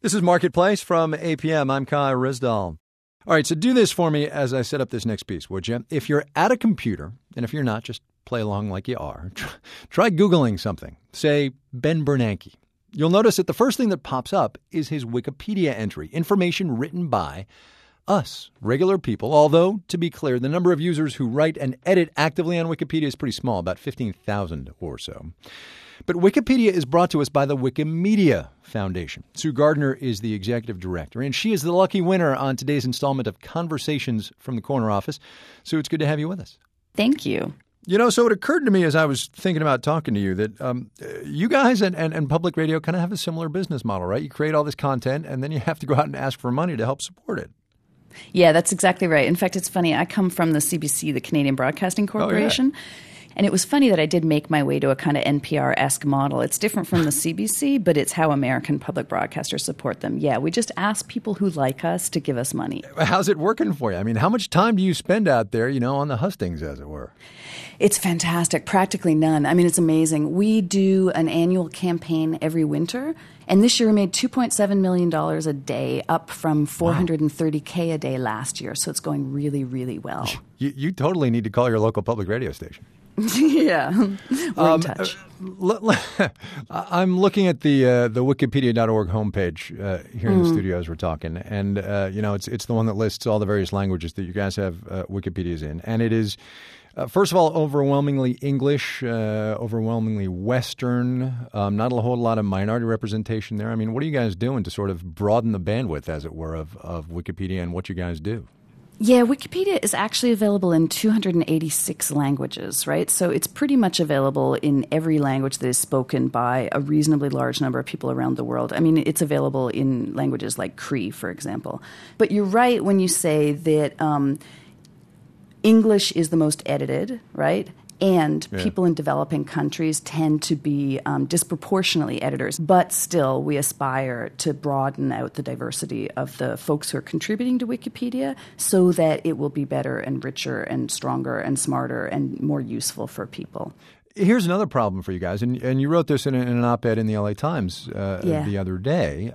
This is Marketplace from APM. I'm Kai Rizdal. All right, so do this for me as I set up this next piece, would you? If you're at a computer, and if you're not, just play along like you are, try Googling something. Say Ben Bernanke. You'll notice that the first thing that pops up is his Wikipedia entry, information written by us, regular people. Although, to be clear, the number of users who write and edit actively on Wikipedia is pretty small, about 15,000 or so. But Wikipedia is brought to us by the Wikimedia Foundation. Sue Gardner is the executive director, and she is the lucky winner on today's installment of Conversations from the Corner Office. Sue, it's good to have you with us. Thank you. You know, so it occurred to me as I was thinking about talking to you that you guys and public radio kind of have a similar business model, right? You create all this content, and then you have to go out and ask for money to help support it. Yeah, that's exactly right. In fact, it's funny. I come from the CBC, the Canadian Broadcasting Corporation. Oh, yeah. And it was funny that I did make my way to a kind of NPR-esque model. It's different from the CBC, but it's how American public broadcasters support them. Yeah, we just ask people who like us to give us money. How's it working for you? I mean, how much time do you spend out there, on the hustings, as it were? It's fantastic. Practically none. I mean, it's amazing. We do an annual campaign every winter. And this year we made $2.7 million a day, up from $430K a day last year. So it's going really, really well. You totally need to call your local public radio station. Yeah, we're in touch. I'm looking at the Wikipedia.org homepage here in the studio as we're talking, and it's the one that lists all the various languages that you guys have Wikipedias in, and it is first of all overwhelmingly English, overwhelmingly Western, not a whole lot of minority representation there. I mean, what are you guys doing to sort of broaden the bandwidth, as it were, of Wikipedia and what you guys do? Yeah, Wikipedia is actually available in 286 languages, right? So it's pretty much available in every language that is spoken by a reasonably large number of people around the world. I mean, it's available in languages like Cree, for example. But you're right when you say that English is the most edited, right? And people in developing countries tend to be disproportionately editors. But still, we aspire to broaden out the diversity of the folks who are contributing to Wikipedia so that it will be better and richer and stronger and smarter and more useful for people. Here's another problem for you guys, and you wrote this in an op-ed in the LA Times the other day.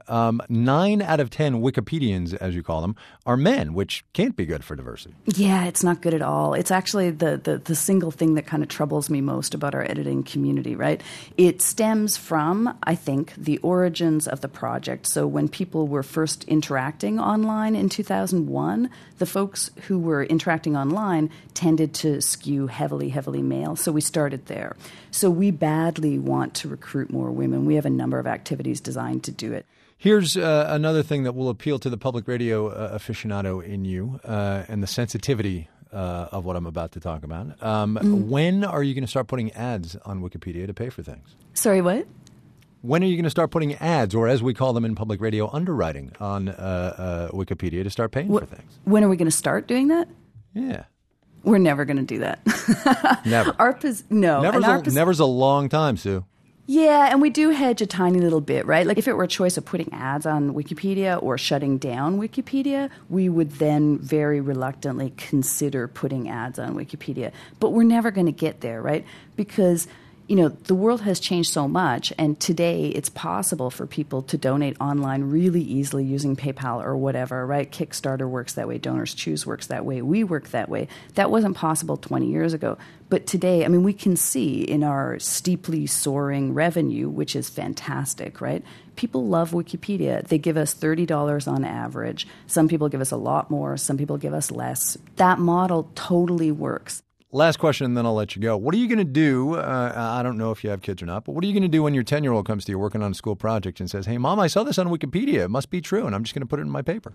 9 out of 10 Wikipedians, as you call them, are men, which can't be good for diversity. Yeah, it's not good at all. It's actually the single thing that kind of troubles me most about our editing community, right? It stems from, I think, the origins of the project. So when people were first interacting online in 2001, the folks who were interacting online tended to skew heavily male. So we started there. So we badly want to recruit more women. We have a number of activities designed to do it. Here's another thing that will appeal to the public radio aficionado in you and the sensitivity of what I'm about to talk about. When are you going to start putting ads on Wikipedia to pay for things? Sorry, what? When are you going to start putting ads, or as we call them in public radio, underwriting on Wikipedia to start paying for things? When are we going to start doing that? Yeah. We're never going to do that. Never. Never's a long time, Sue. Yeah, and we do hedge a tiny little bit, right? Like if it were a choice of putting ads on Wikipedia or shutting down Wikipedia, we would then very reluctantly consider putting ads on Wikipedia. But we're never going to get there, right? Because the world has changed so much, and today it's possible for people to donate online really easily using PayPal or whatever, right? Kickstarter works that way. Donors Choose works that way. We work that way. That wasn't possible 20 years ago. But today, I mean, we can see in our steeply soaring revenue, which is fantastic, right? People love Wikipedia. They give us $30 on average. Some people give us a lot more. Some people give us less. That model totally works. Last question, and then I'll let you go. What are you going to do? I don't know if you have kids or not, but what are you going to do when your 10-year-old comes to you working on a school project and says, hey, Mom, I saw this on Wikipedia. It must be true, and I'm just going to put it in my paper?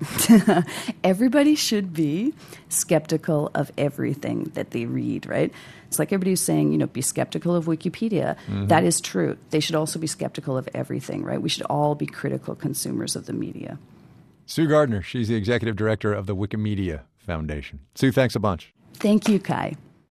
Everybody should be skeptical of everything that they read, right? It's like everybody's saying, be skeptical of Wikipedia. Mm-hmm. That is true. They should also be skeptical of everything, right? We should all be critical consumers of the media. Sue Gardner, she's the executive director of the Wikimedia Foundation. Sue, thanks a bunch. Thank you, Kai.